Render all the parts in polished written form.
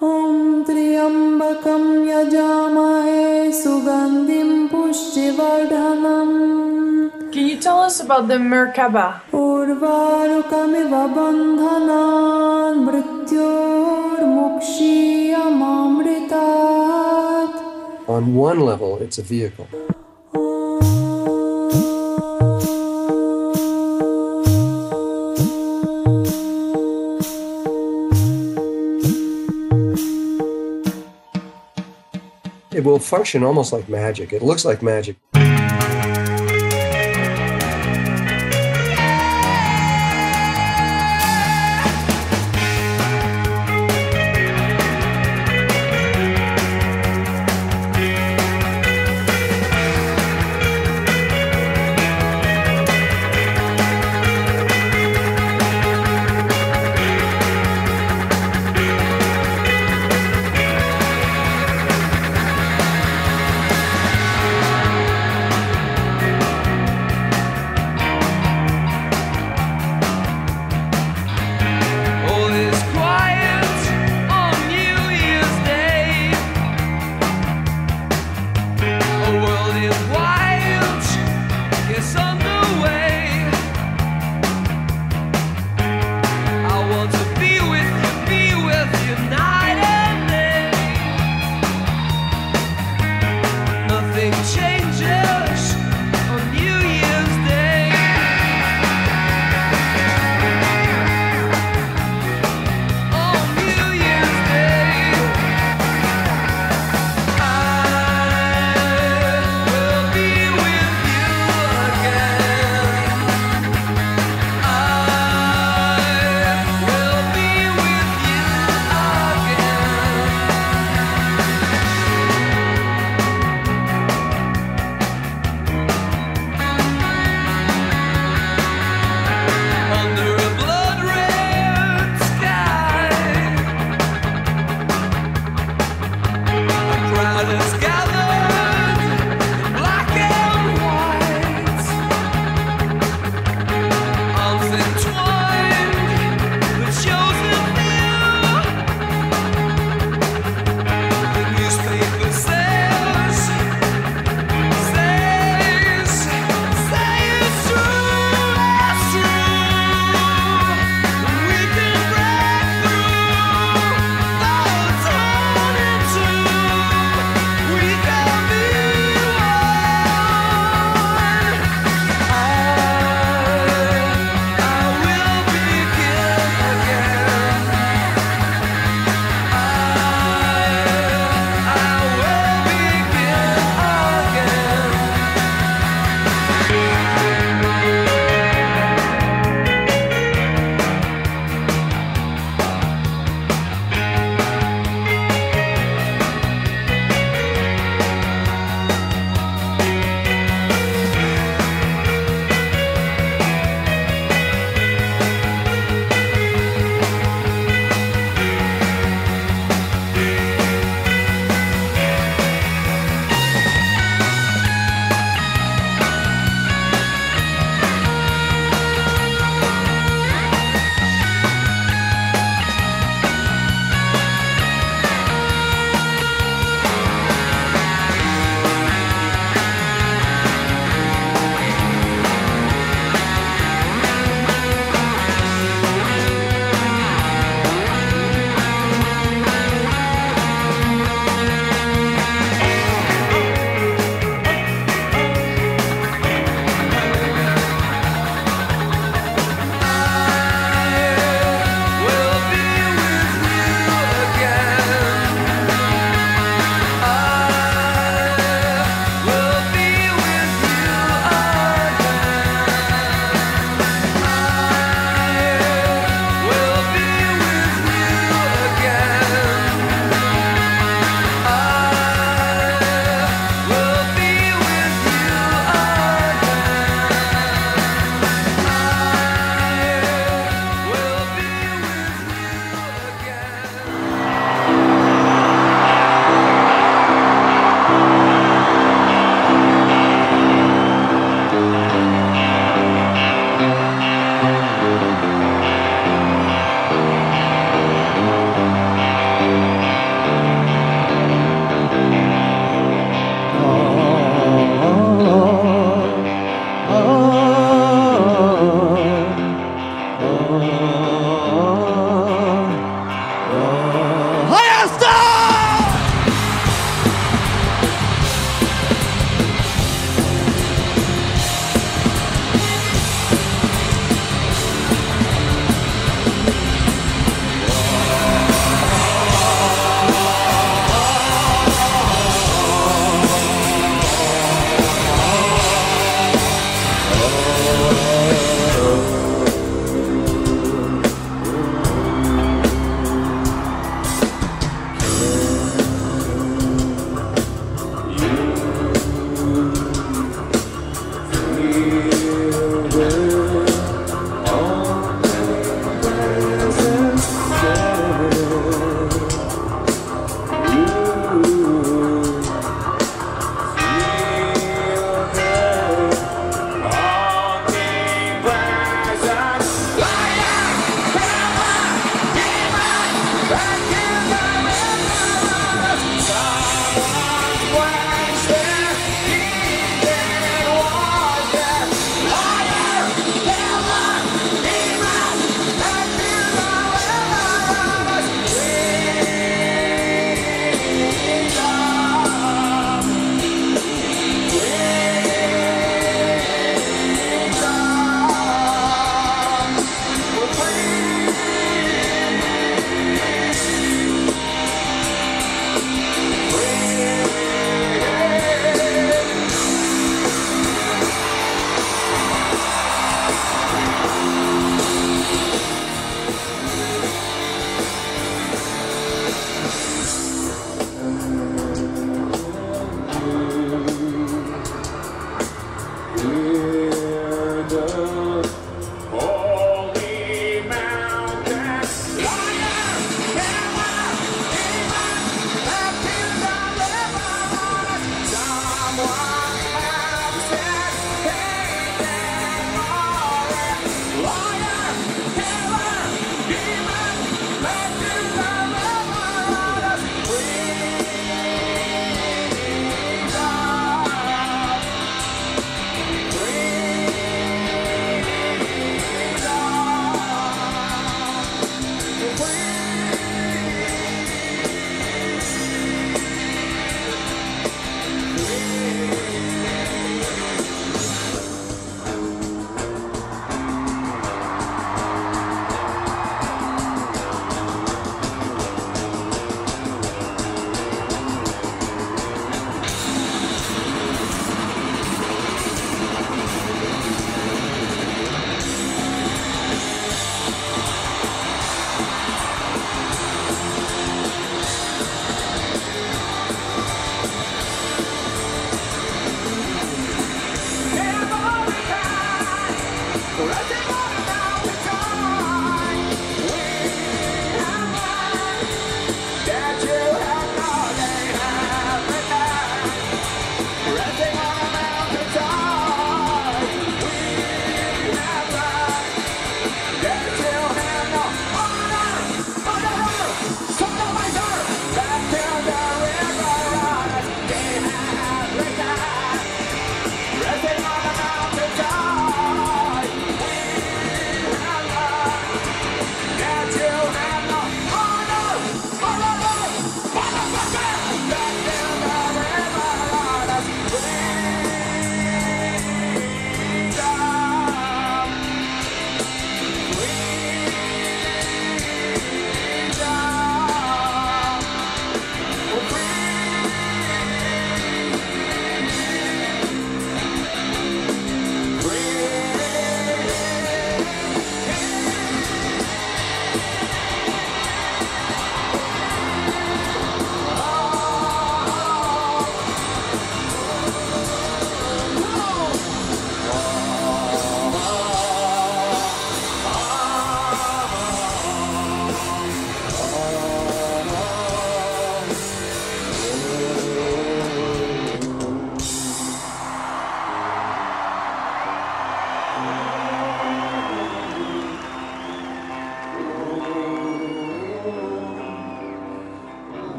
ॐ त्र्यम्बकं यजामहे सुगन्धिं पुष्टिवर्धनम्. Can you tell us about the Merkaba? उर्वारुकमिव बन्धनान् मृत्योर्मुक्षीयमामृतात्. On one level, it's a vehicle. It will function almost like magic. It looks like magic.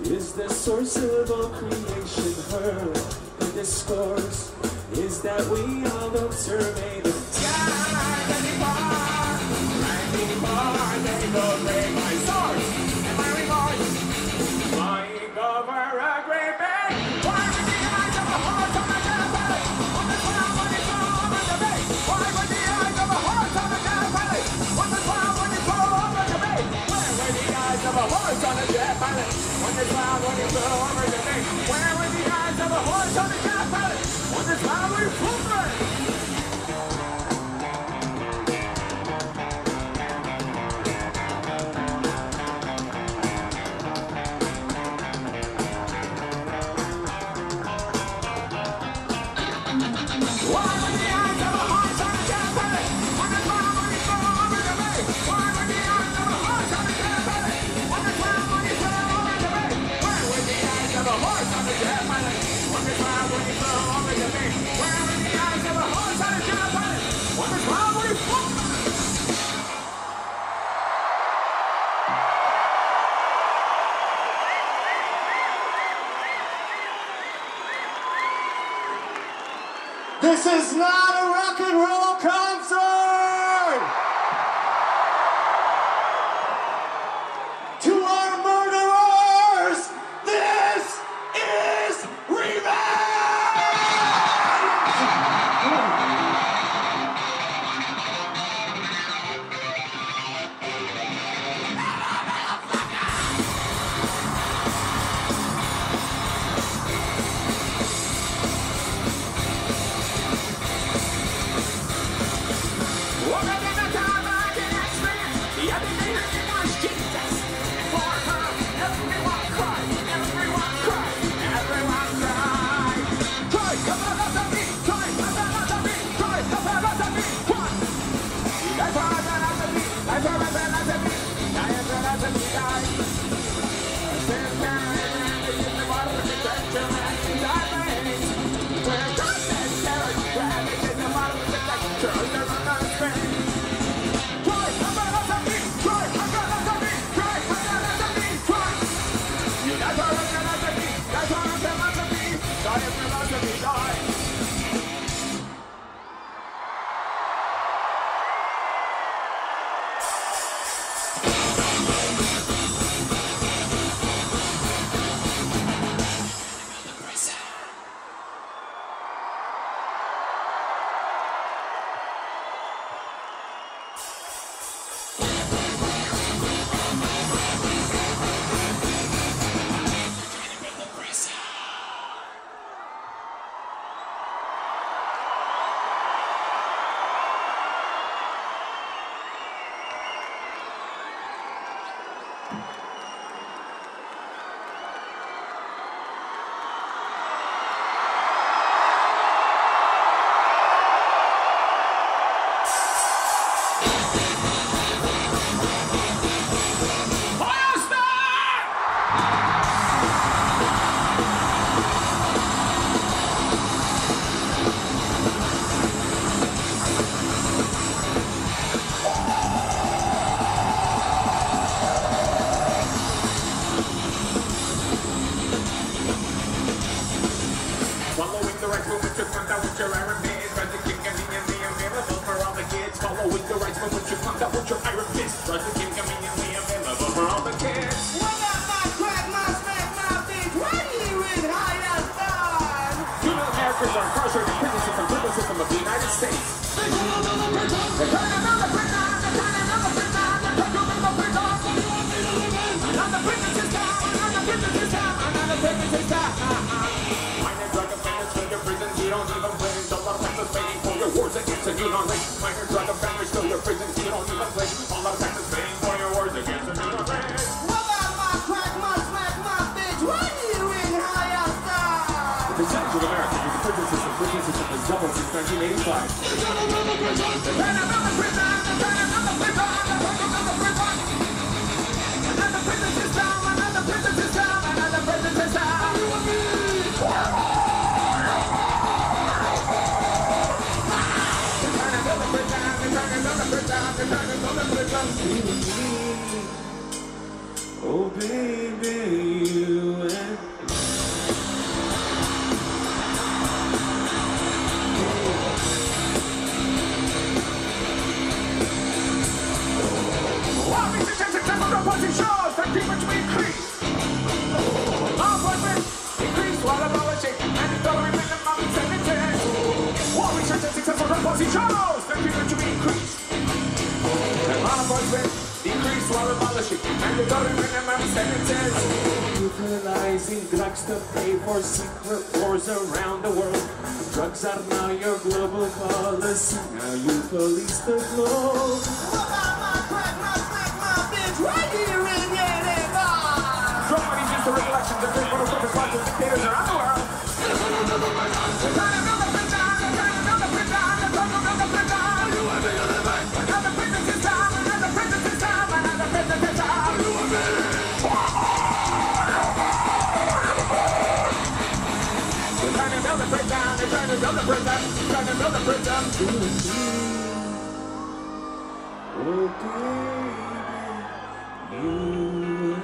is the source of all creation. Her discourse is that we all observe the sky anymore. They don't break my source and my remorse. Flying over a great bay. Why would the eyes of a horse on the dead valley? On the cloud when it's all over the bay. Why would the eyes of a horse on the dead valley? On the cloud when it's all over the bay. Where were the eyes of a horse on the dead valley? On the cloud when it's all over the bay. Where were the eyes of a horse on the dead valley? On the cloud when it's all over the bay. This is not a rock and roll concert! To our murderers, this is revenge! Oh baby, you Mandatory minimum sentences. Utilizing drugs to pay for secret wars around the world. Drugs are now your global policy. Now you police the globe. Right here in Yeneba. Drug money's just a reflection. The big motherfuckers watching dictators around the world. They're trying to build a prison. Trying to build a prison. Oh, baby, you.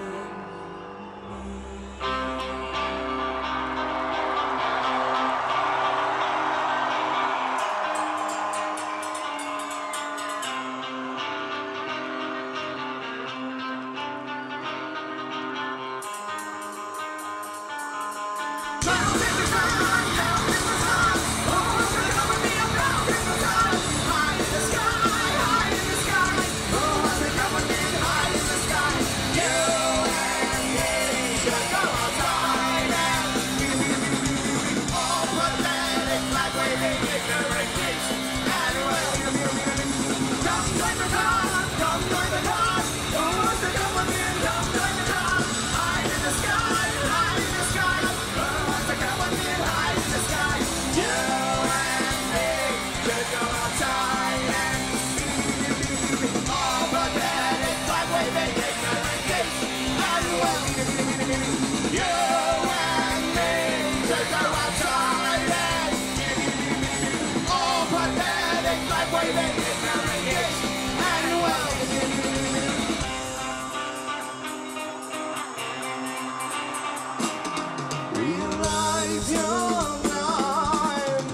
Realize your mind,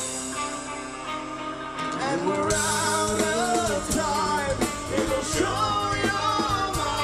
and we're out of time. It'll show your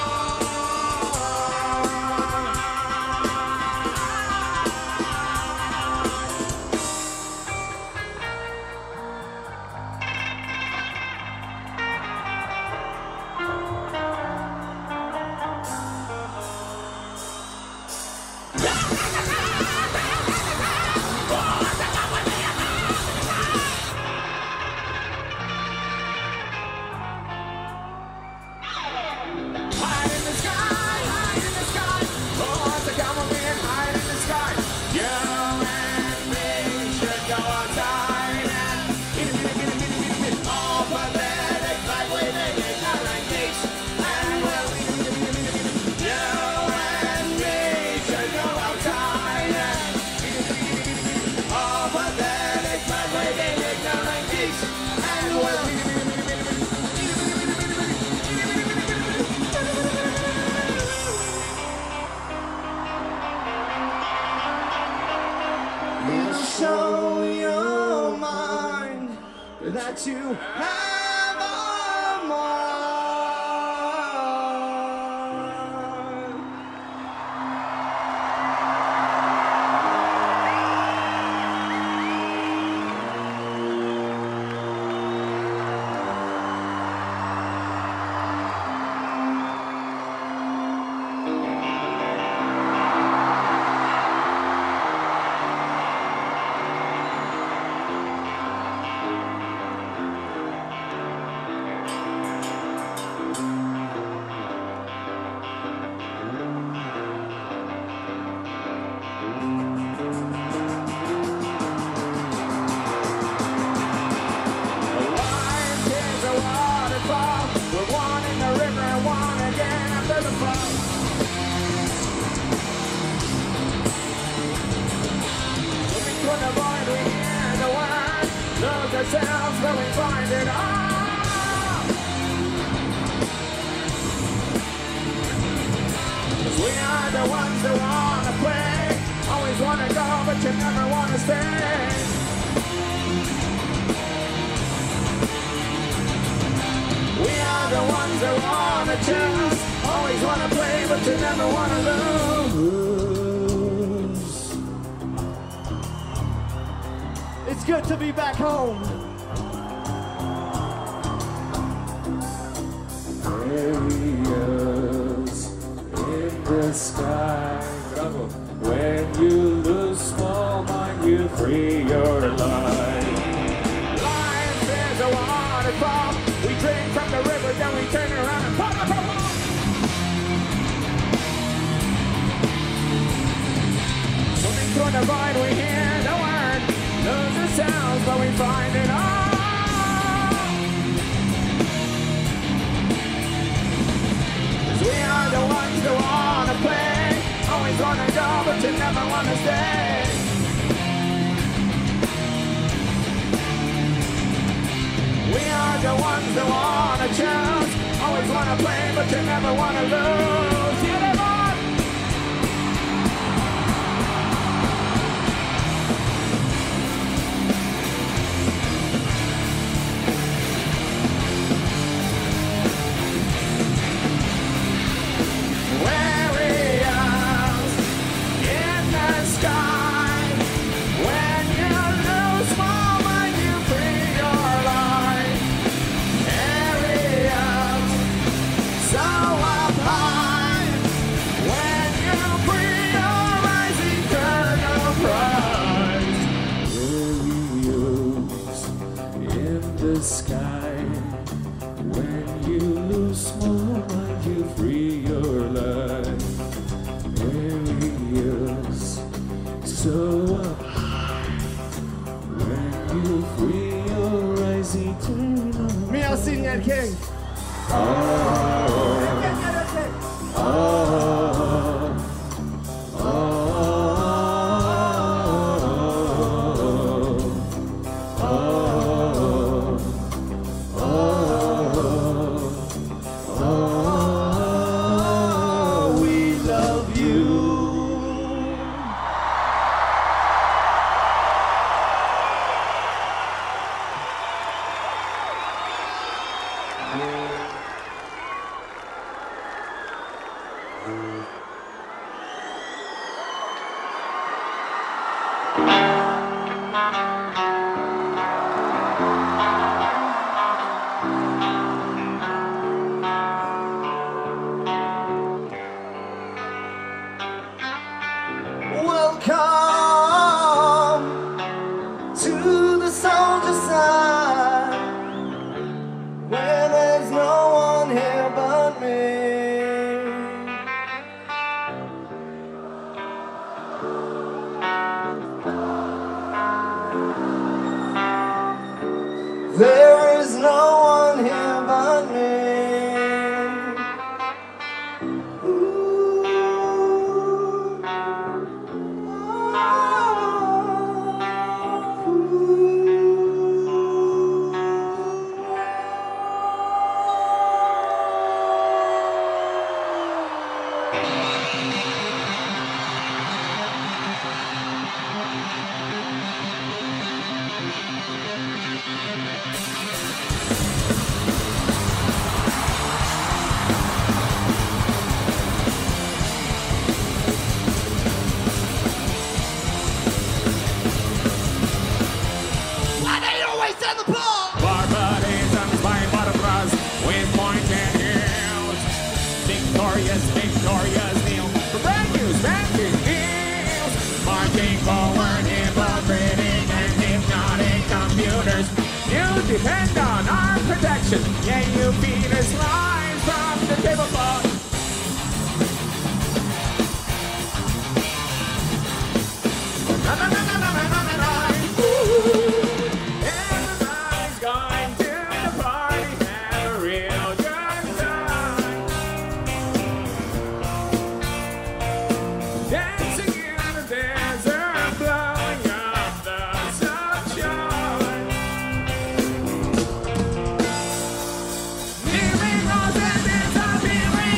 show your mind that you have a mind. Ourselves when we find it all. We are the ones who wanna play, always wanna go, but you never wanna stay. We are the ones who wanna choose, always wanna play, but you never wanna lose. It's good to be back home. Area. sky. Bravo. When you lose small mind, you free your life. Life is a waterfall. We drink from the river, then we turn around and pop, pop, pop. Swimming through the void, we hear the word. Lose the sounds, but we find it all. We are the ones who wanna play. Always wanna go, but you never wanna stay. We are the ones who wanna choose. Always wanna play, but you never wanna lose. Get it on! Sky. When you lose small mind, you free your life. Areas so up high. When you free your eyes eternal. Me, I'll sing that king. Oh, oh, oh, oh. There is no one here but me. Ooh, why they always on the ball? Barbarisms by butterflies with pointed heels. Victorious, victorious kneel. Brand new spanking heels. Marching forward, infiltrating and hypnotic computers. You depend on our protection. Yeah, you feed us lies from the tablecloth. Na na na na na na na na. Everybody's going to the party, have a real good time. Dancing in the desert, blowing up the sunshine. Feeling lost and disappearing.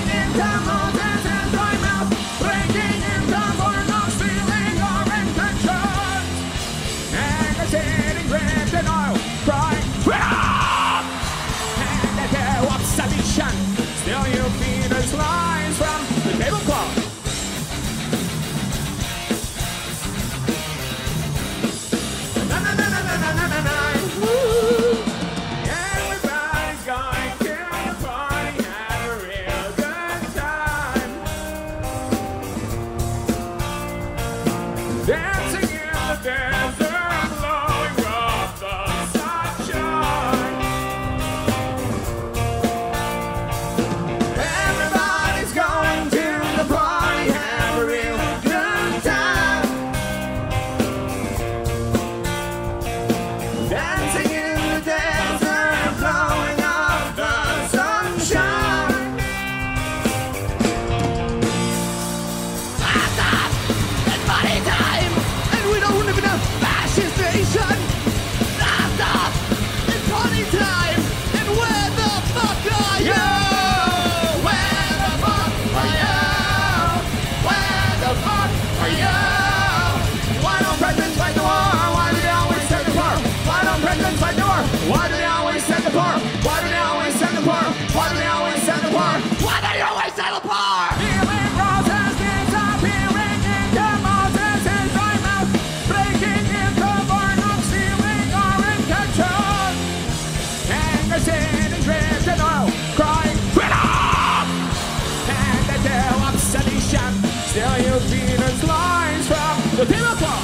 Still you Venus lines from the pinnacle.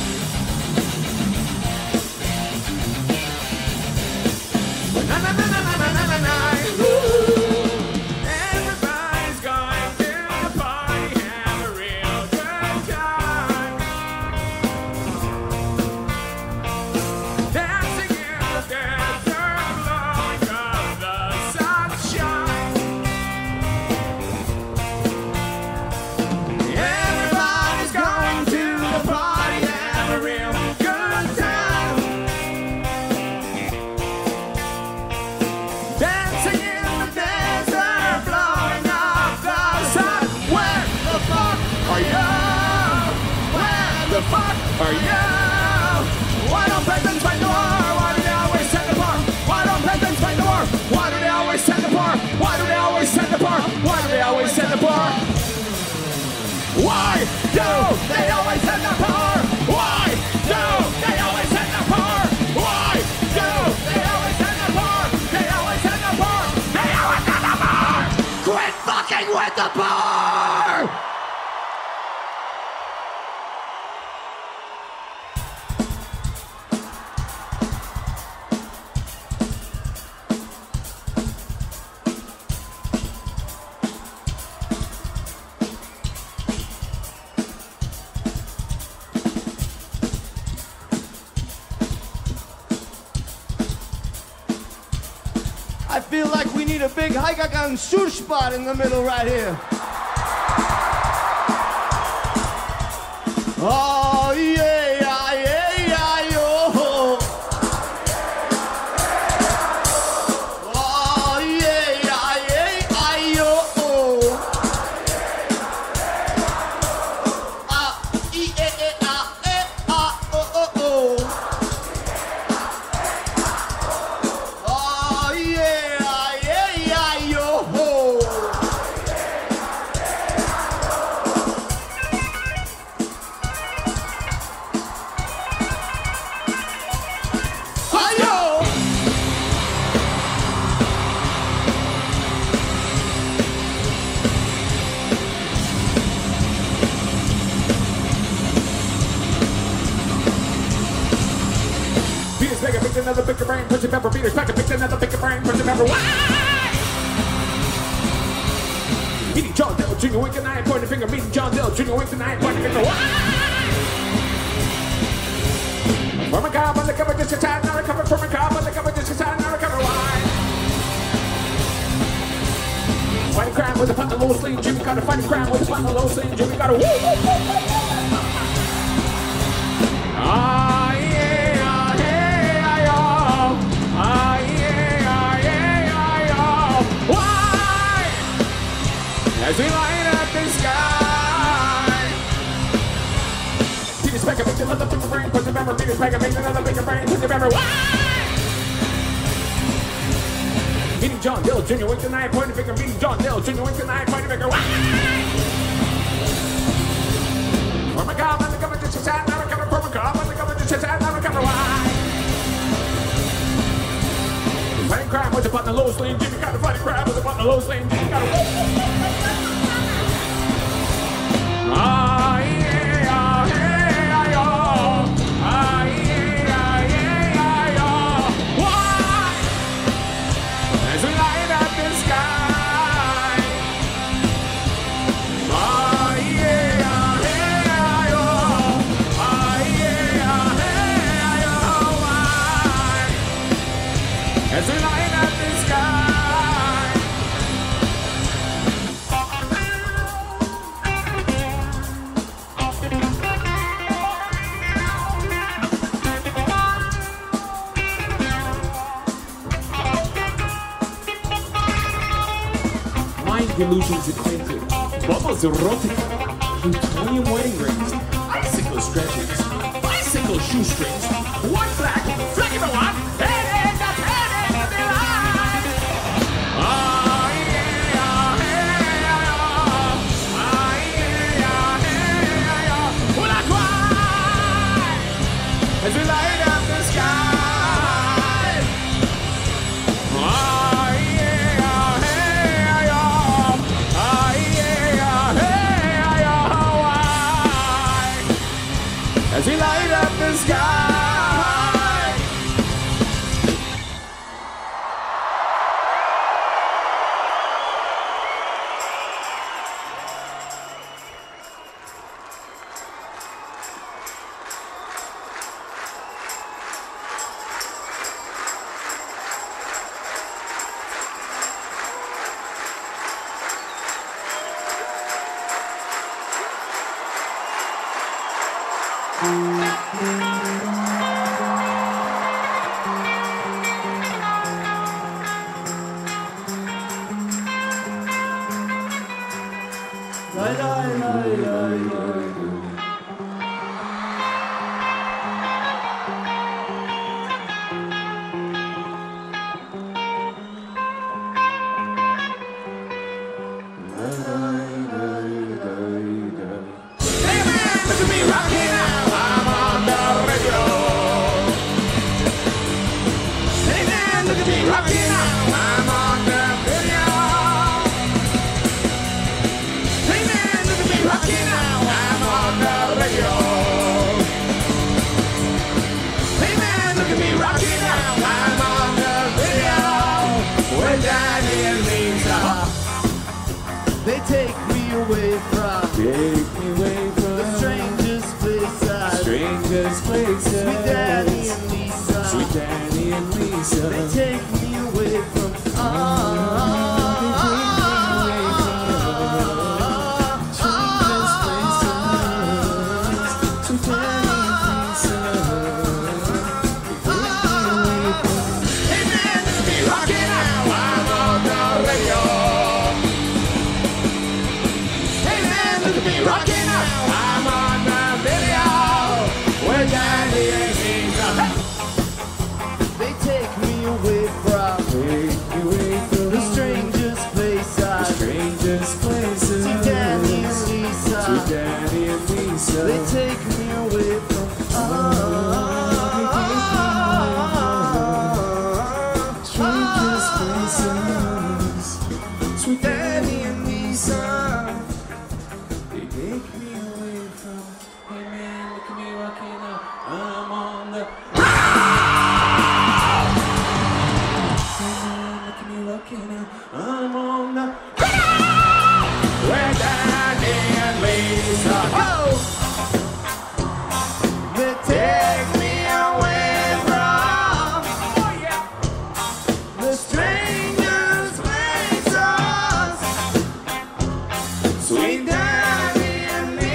Na na na na na na na na. Everybody's going to the party, have a real good time. Dancing in the desert, blowing of the sunshine. Everybody's going to the party, have a real good time. Dancing in the desert, blowing up the sun. Where the fuck are you? Where the fuck are you? Why don't peasants fight the war? Why do they always send the bar? Why don't peasants fight the war? Why do they always send the bar? Why do they always send the bar? Why do they always send the bar? Why do they always send the bar? Why do they always send the bar? Why do they always send the bar? They always send the bar. They always send the bar. Quit fucking with the bar. I feel like we need a big Haigagan shoe spot in the middle right here. Oh yeah, yeah, yeah, yeah, yo. Oh yeah, yeah, yeah, yeah, yo. Ah, oh, oh, oh. Oh yeah, yeah, yeah, yo. Hi-yo. Peter's back, picked another bigger brain, push it pepper. Peter's back, picked another bigger brain, push it pepper. Why? Meeting John Dill, Jr. Wink and I, pointing finger. Meeting John Dill, Jr. Wink and I, pointing finger. Why? From a cob on the cover, just a time, not recover. From a cob on the cover, just a time, not recover. Why? Fighting crime with a pot of low sling, Jimmy got a fighting crime with a pot of low sling, Jimmy got a woo. Ah yeah, ah hey, ah yo, ah yeah, ah yeah, ah yo. Why? As we light up the sky. Peter's back, make another bigger brain, push the member. Peter's back, make another bigger brain, push the member. Why? Meeting John Dill, Jr. Wink and I, pointing finger. Meeting John Dill, Jr. Wink and I, pointing finger. Why? Oh my God, I'm the government, just a sad, not recover. From a God, I'm the government, just a sad, not recover. Why? Fighting crime with a button of low sling, Jimmy got a fighting crime with a button of low sling, Jimmy got a ah yeah, ah hey, ah yo, ah yeah, ah yeah, ah yo. Why? As we light up the sky. Ah yeah, ah hey, ah yo, ah yeah, ah hey, ah yo. Why? As we light up the sky. illusions implanted, bubbles erotic, plutonium wedding rings, icicle stretches, bicycle shoestrings, one flag in the one, headed the line. Oh yeah, well, I cry as we light up the sky. As we light up the sky. They take me away from the strangest places. Sweet Daddy and Lisa. Sweet Daddy and Lisa. They take me away from rocking now, I'm on the video with Daddy and Lisa. They take me away from the strangest places. Sweet Daddy and Lisa. Sweet Daddy and Lisa. They take me away from strangest places. Sweet Daddy and Lisa. They take me away from. Hey man, look at me rocking out. I'm on the. Hey man, look at me rocking out. I'm on the. With Daddy and Lisa. Oh! They take me away from the strangest places. Sweet Daddy and Lisa.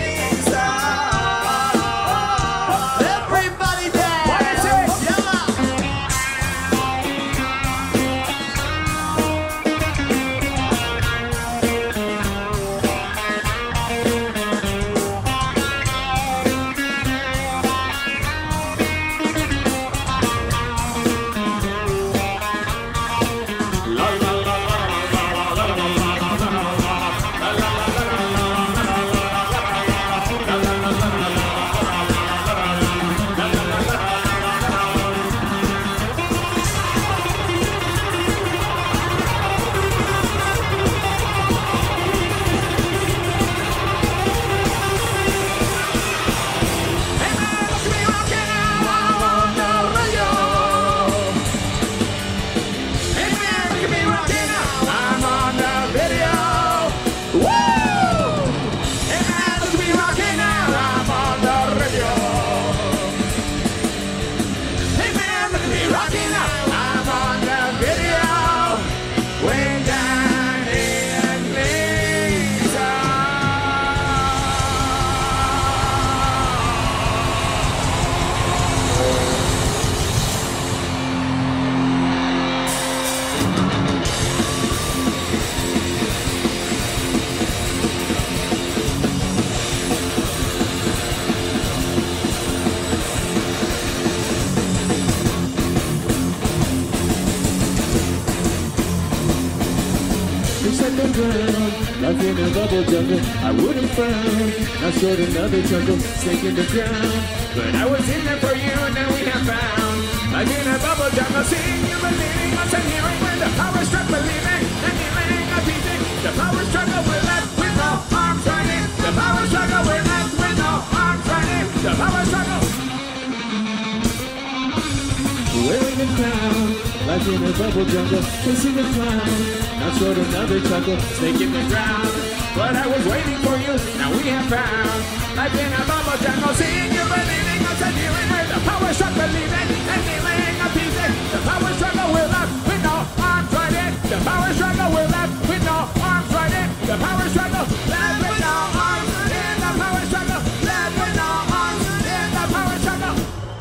in the ground. Life in a bubble jungle, I wouldn't frown. Not short another jungle, snake in the ground. But I was in there for you, now we have found. Life in a bubble jungle, seeing you believing, us and hearing when the power struck, believing and healing, appeasing. The power struggle will end with no arms running. The power struggle will end with no arms running. The power struggle. Wearing a crown, life in a bubble jungle, chasing a clown. Not short another chuckle, snake in the ground. But I was waiting for you, now we have found. Life in a bubble jungle, seeing you believing, us and hearing where the power struck, believing and healing, appeasing. The power struggle will end with no arms running. The power struggle will end with no arms running. The power struggle, left with no arms in the power struggle, left with no arms in the power struggle.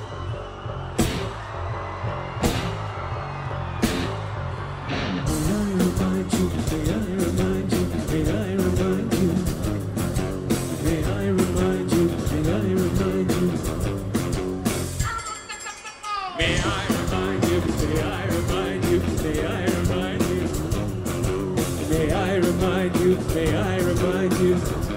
May I remind you?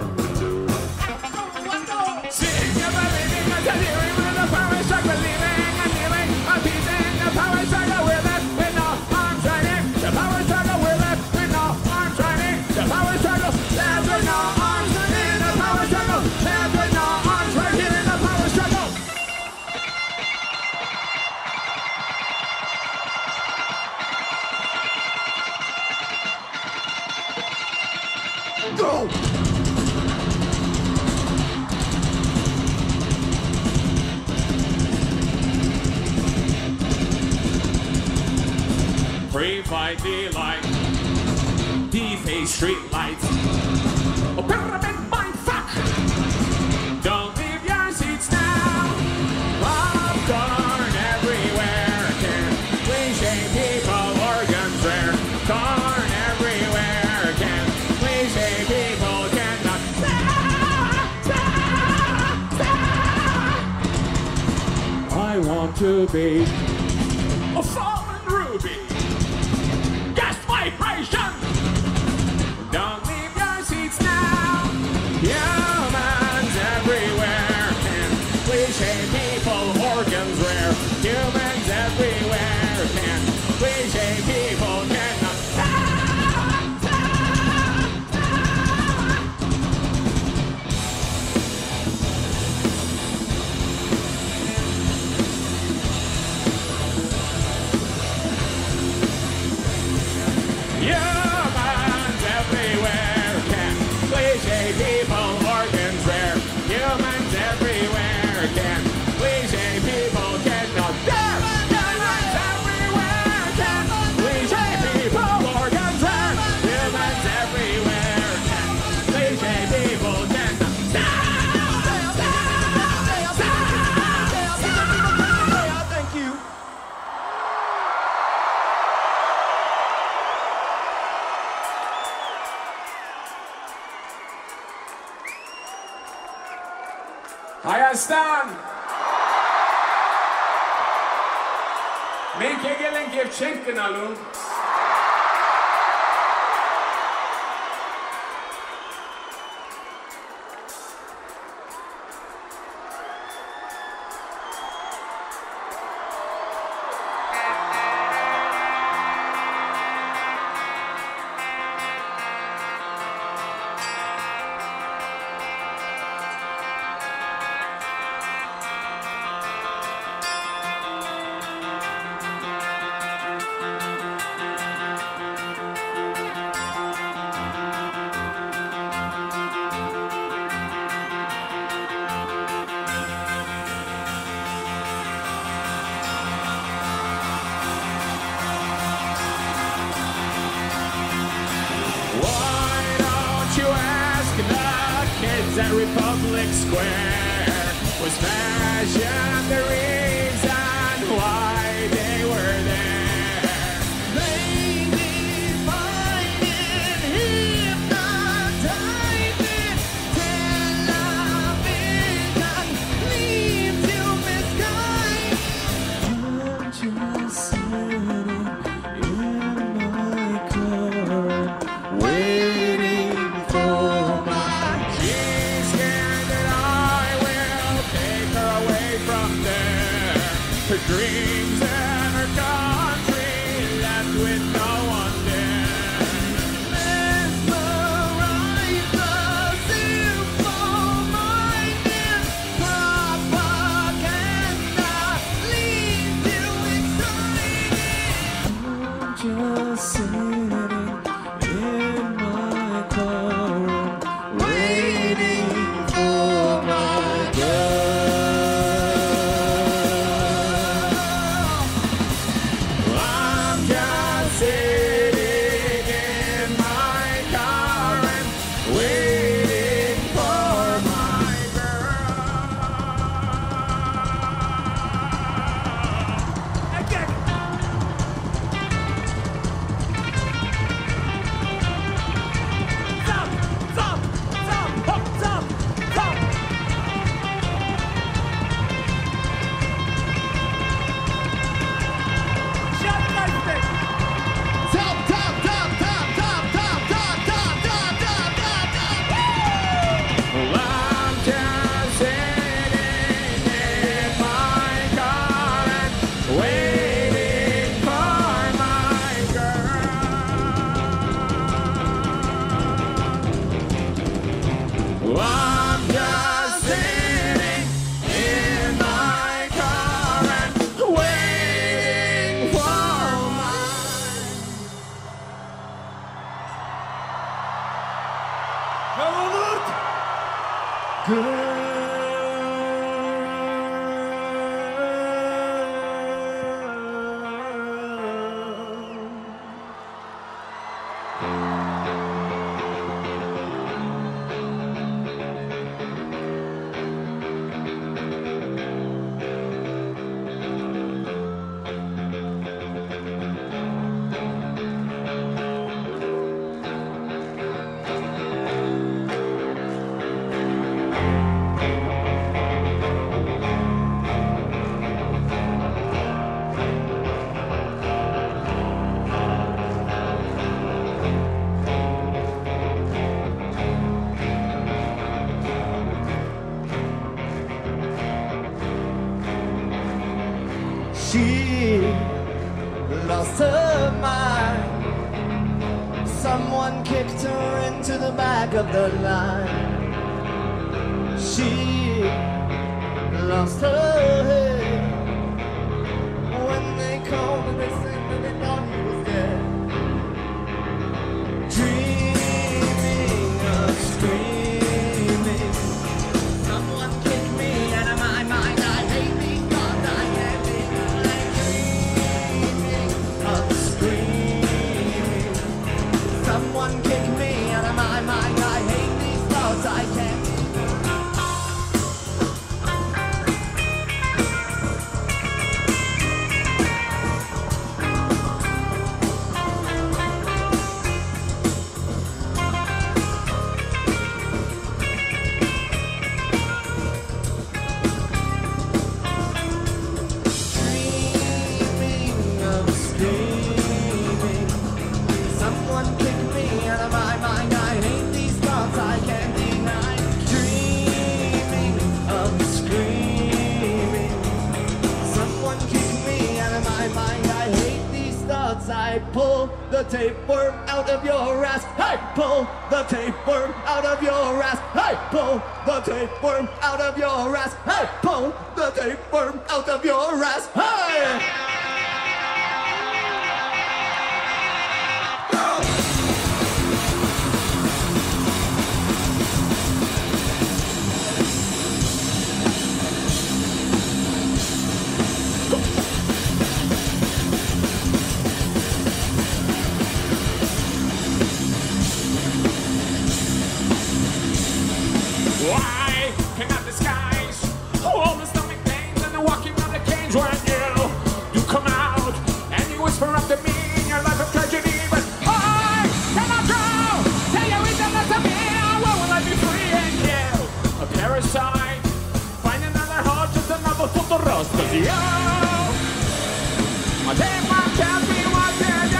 Seeing you believing, us and hearing when the power struck, believing and healing, appeasing. The power struggle will left with no arms running. The power struggle will left with no arms running. The power struggle left with no arms in the power struggle, left with no arms right here in the power struggle. Go! Pre-fight delight, deface street lights, oh, pyramid mindfuck. Don't leave your seats now. Popcorn everywhere, can cliche people, organs rare. Corn everywhere, can cliche people cannot stop. I want to be a fallen ruby. Gas vibration. Don't leave your seats now. Humans everywhere, can cliche people, organs rare. Humans everywhere, can cliche people cannot humans everywhere, can cliche people, organs rare. Humans everywhere, can cliche people cannot dare. Humans everywhere, can cliche people, organs rare. Humans everywhere, can cliche people cannot Thank you. Hayastan! Min kegelen gevchenken alun. at Republic Square was fashion the reason why they were there. They divided, hypnotizing, television leaves you misguided. I'm just sitting in my car, waiting. her dreams and her country, left with no one there. Mesmerize the simple-minded. Propaganda leaves you excited. I'm just sitting in my car room, waiting for my I'm just sitting in my car and waiting for my Top, top, top, top, top, top, top, top, top, top, top, top. I'm just sitting in my car and waiting for my girl. I'm just sitting in my car and waiting for my She lost her mind. Someone kicked her into the back of the line. She lost her head. When they called and they said that they thought he was dead. Dreaming of screaming. Someone kicked me out of my mind. I hate these thoughts. I can't be like dreaming of screaming. Someone kicked me out of my mind. I hate these thoughts. I can't. Dreaming of screaming. Someone kicked me out of my mind. I hate these thoughts. I can't deny. Dreaming of screaming. Someone kicked me out of my mind. I hate these thoughts. I pull the tapeworm out of your ass. Hey, pull the tapeworm out of your ass. Hey, pull the tapeworm out of your ass. Hey, pull the tapeworm out of your ass. Hey! Why cannot the skies hold the stomach pains and the walking on the cage when you come out and you whisper up to me in your life of tragedy, but I cannot go. Tell you it's not to me. When will I be free and you a parasite? Find another heart, just another futuros, 'cause you everyone tells me what to do.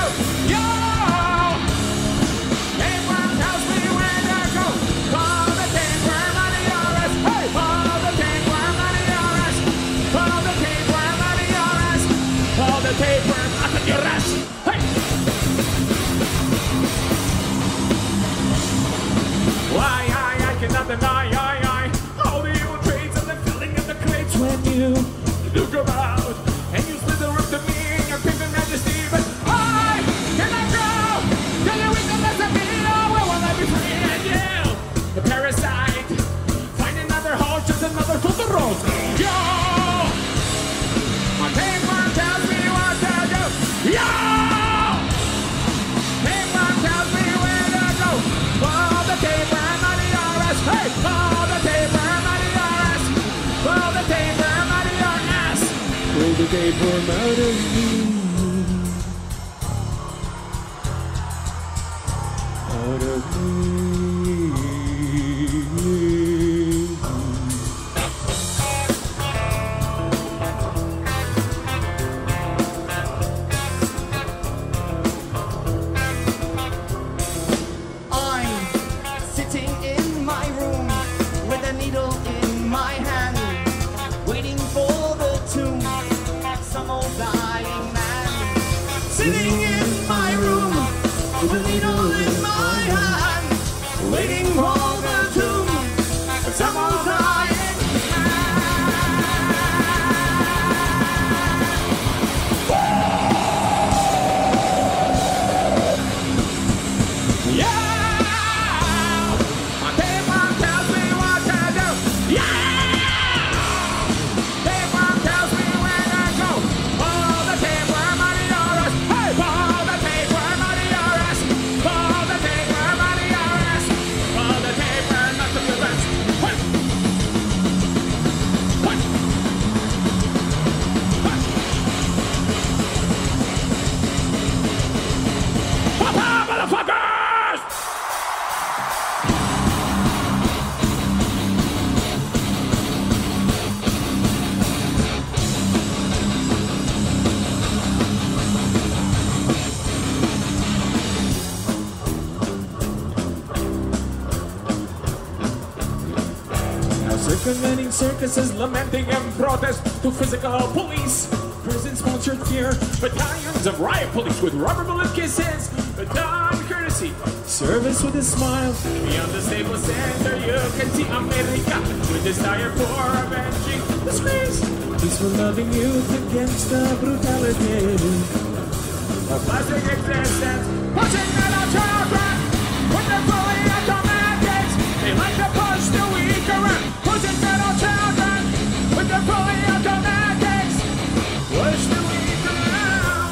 Everyone tells me where to go. Call the tapeworm out of your ass. Hey, call the tapeworm out of your ass. Call the tapeworm out of your you to come out, and you slither up to me in your pimp and majesty, but I cannot go till you reach the last of me. Oh, where will I be free? And you, the parasite, find another hole, just another Totoro. Yo, my paper tells me what to do. Yo, paper tells me where to go. All the paper, money, RS. Hey, all the paper, money, RS. All the paper, money, RS. Pull the tapeworm out of me. Out of me. I'm sitting in my room with a needle in my hand, waiting for the tomb, some old dying man. Sitting in my room with a needle in my hand, waiting for the tomb, some old dying Yeah! My paper tells me what to do. Yeah! Paper tells me where to go. All the paper, money, RS. Hey, all the paper, money, RS. All the paper, money, RS. All the paper, not the rest. What? What? What? Papa, motherfuckers! Now circumventing circuses, Lamenting and protest to physical police. prisons sponsored fear, Battalions of riot police with rubber bullet kisses. Baton courtesy. service with a smile. Beyond the Staples Center, you can see America with desire for avenging the disgrace. Peaceful loving youth against the brutality. A plastic existence, pushing metal children with their fully automatics. They like to push the weak around, pushing metal children with their fully automatics. Push the weak around.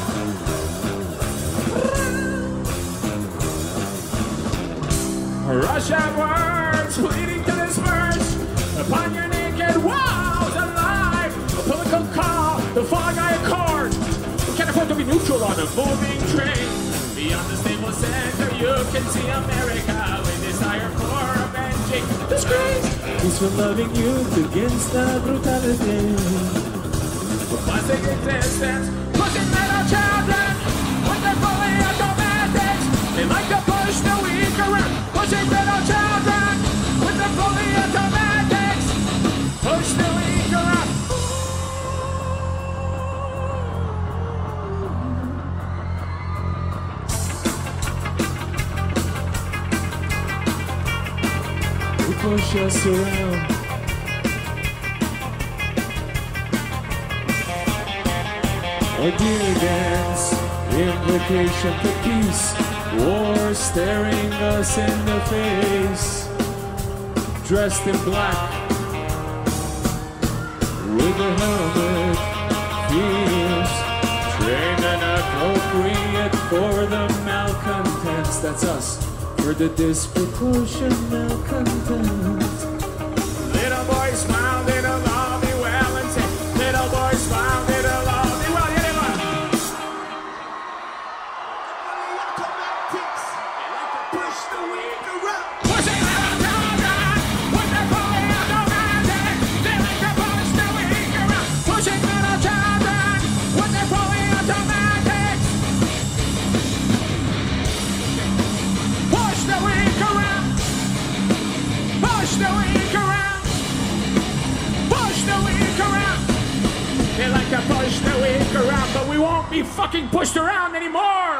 Russian words leading to disperse upon your naked walls alive. A political call, the Fog Eye Accord. We can't afford to be neutral on a moving train. Beyond the Staples Center, you can see America with desire for avenging disgrace. Peaceful loving youth against the brutality. A plastic existence, pushing metal children with their fully automatics. They like to push the weak around, pushing metal children with their fully automatics. Push the weak around. They push us around. A dear dance, invocation to peace. War staring us in the face. Dressed in black, with a helmet, fierce. Trained and appropriate for the malcontents. That's us. For the disproportionate malcontent. Little boy smile, little love me well and say, little boy smile, little love me well. Yeah, pushing metal children with their fully automatics. They like to push the weak around. Pushing metal children with their fully automatics. Push the weak around. Push the weak around. Push the weak around. They like to push the weak around, but we won't be fucking pushed around anymore.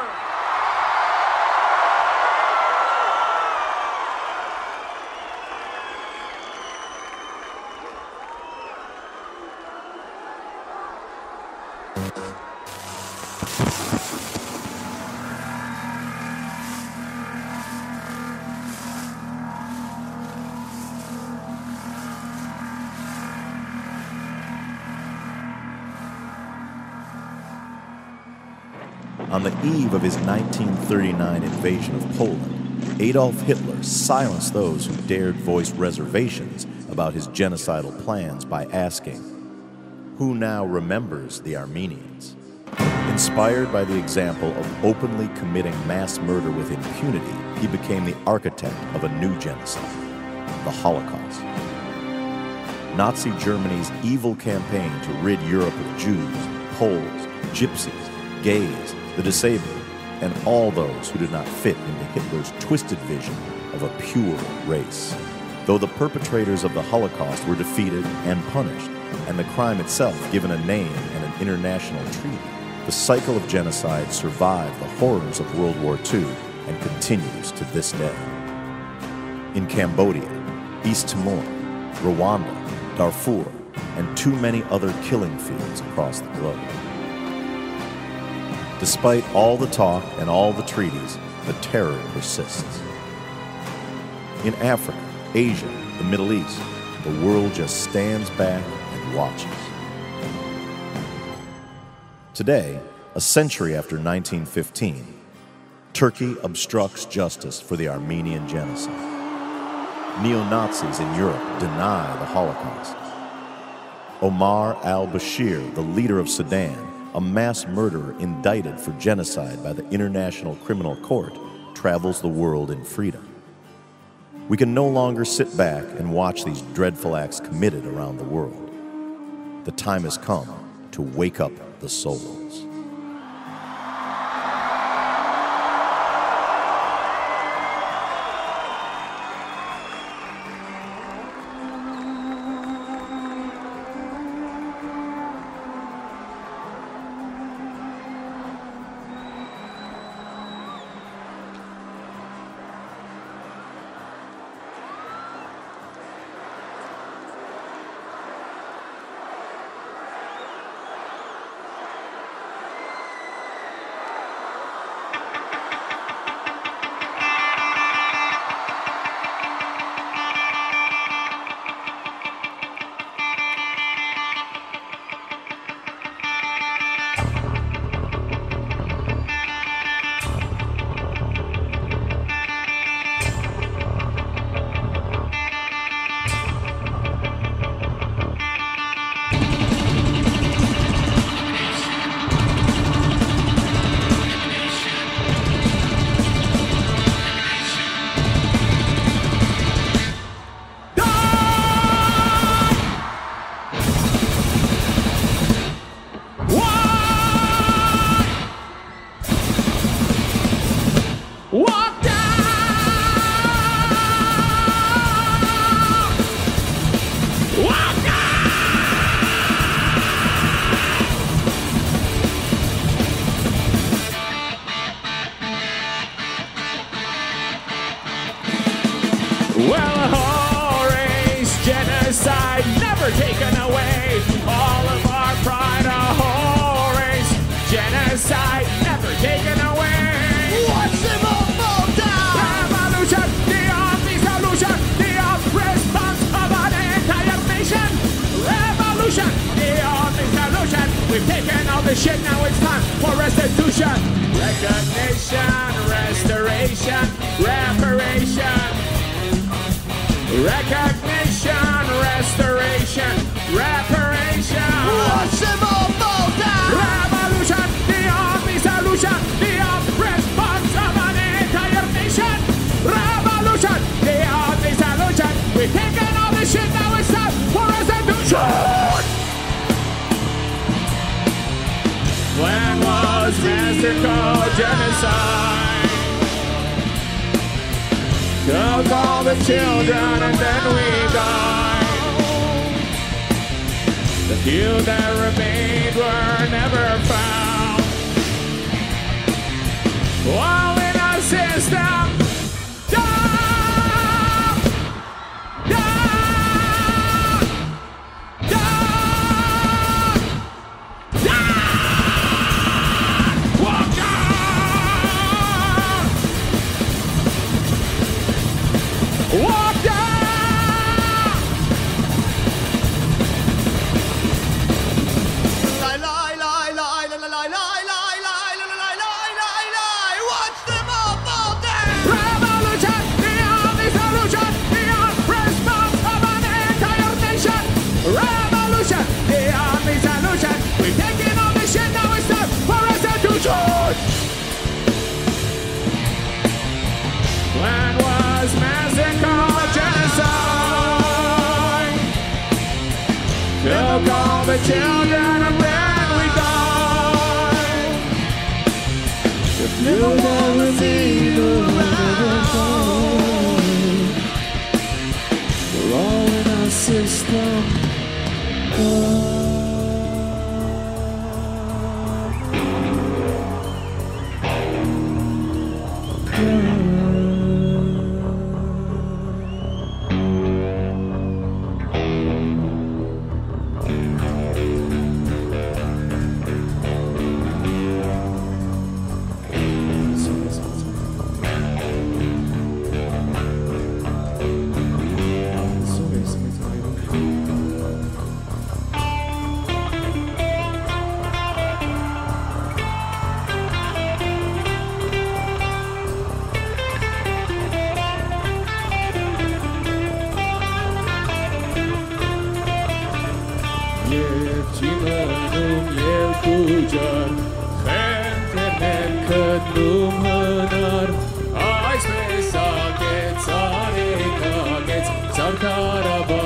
On the eve of his 1939 invasion of Poland, Adolf Hitler silenced those who dared voice reservations about his genocidal plans by asking, "Who now remembers the Armenians?" Inspired by the example of openly committing mass murder with impunity, he became the architect of a new genocide, the Holocaust. Nazi Germany's evil campaign to rid Europe of Jews, Poles, Gypsies, gays, the disabled, and all those who did not fit into Hitler's twisted vision of a pure race. Though the perpetrators of the Holocaust were defeated and punished, and the crime itself given a name and an international treaty, the cycle of genocide survived the horrors of World War II and continues to this day. In Cambodia, East Timor, Rwanda, Darfur, and too many other killing fields across the globe. Despite all the talk and all the treaties, the terror persists. In Africa, Asia, the Middle East, the world just stands back and watches. Today, a century after 1915, Turkey obstructs justice for the Armenian genocide. Neo-Nazis in Europe deny the Holocaust. Omar al-Bashir, the leader of Sudan, a mass murderer indicted for genocide by the International Criminal Court, travels the world in freedom. We can no longer sit back and watch these dreadful acts committed around the world. The time has come to wake up the souls. the children of men we die. If you never see the around, we're all in our system. Sarkaraba